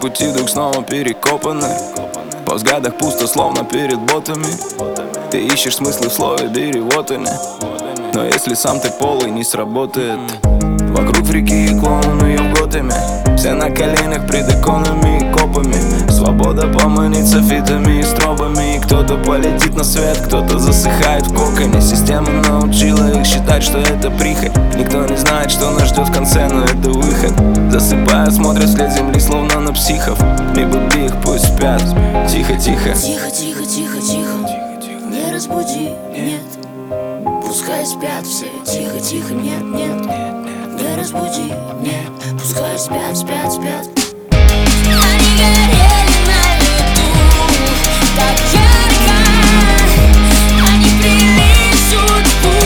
пути вдруг снова перекопаны. По взглядах пусто, словно перед ботами. Ты ищешь смыслы в слове, бери, вот они. Но если сам ты полый, не сработает. Вокруг в реки и клоуны и в Готэме. Все на коленях пред иконами и копами. Свобода поманится фитами и стробами. И кто-то полетит на свет, кто-то засыхает в коконе. Система научила их считать, что это прихоть. Никто не знает, что нас ждет в конце, но это выход. Засыпая, смотрят вслед земли, словно на психов. Либо бей их, пусть спят. Тихо, тихо. Тихо, тихо, тихо, тихо. Не разбуди, нет. Пускай спят все. Тихо, тихо, нет, нет. Не разбуди, нет. Пускай спят, спят, спят. Они горели на лету так ярко. Они плели судьбу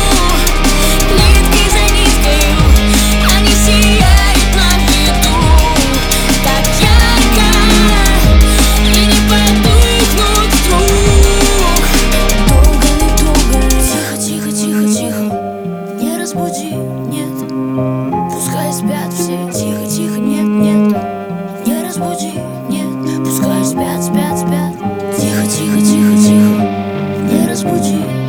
нитки за ниткою. Они сияют на виду так ярко и не потухнут вдруг. Долго ли, долго ли? Тихо, тихо, тихо, тихо. Не разбуди, нет. Пускай спят все. Тихо, тихо, нет, нет. Не разбуди, нет. Пускай спят, спят, спят. Тихо, тихо, тихо, тихо. Не разбуди.